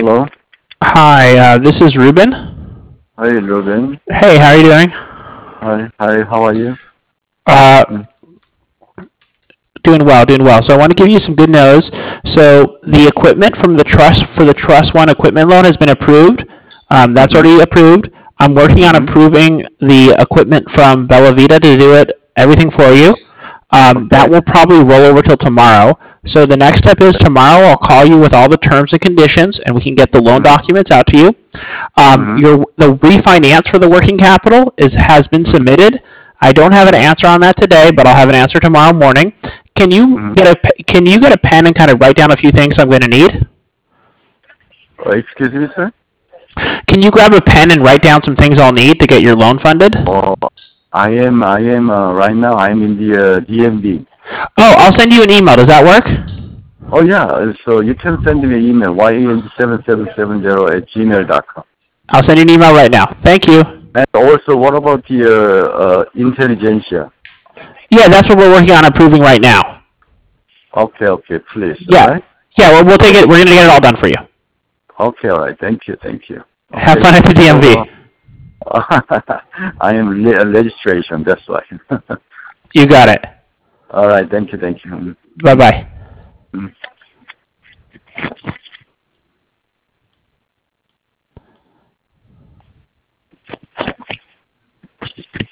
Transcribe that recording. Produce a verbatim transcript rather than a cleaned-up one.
Hello. Hi, uh, this is Ruben. Hi, Ruben. Hey, how are you doing? Hi. Hi. How are you? Uh, Mm. doing well, doing well. So I want to give you some good news. So the equipment from the trust for the Trust One equipment loan has been approved. Um, that's Mhm. already approved. I'm working on Mhm. approving the equipment from Bella Vita to do it, everything for you. Um, that Okay. will probably roll over till tomorrow. So the next step is tomorrow I'll call you with all the terms and conditions, and we can get the loan Mhm. documents out to you. Um, Mhm. your the refinance for the working capital is has been Mhm. submitted. I don't have an Mhm. answer on that today, but I'll have an answer tomorrow morning. Can you Mhm. get a Can you get a pen and kind of write down a few things I'm going to need? Uh, excuse me, sir. Can you grab a pen and write down some things I'll need to get your loan funded? Oh, I am. I am. Uh, right now, I'm in the uh, D M V. Oh, I'll send you an email. Does that work? Oh yeah. uh, So you can send me an email y e n seven seven seven zero at gmail dot com. I'll send you an email right now. Thank you. And also, what about the uh, uh, intelligentsia? Yeah, that's what we're working on approving right now. Okay. Okay. Please. All Yeah, right. yeah. Well, we'll take it. We're going to get it all done for you. Okay. All right. Thank you. Thank you. Have Okay. fun at the So. D M V. Uh, I am le- registration. That's why. You got it. All right. Thank you. Thank you. Bye bye. Mm.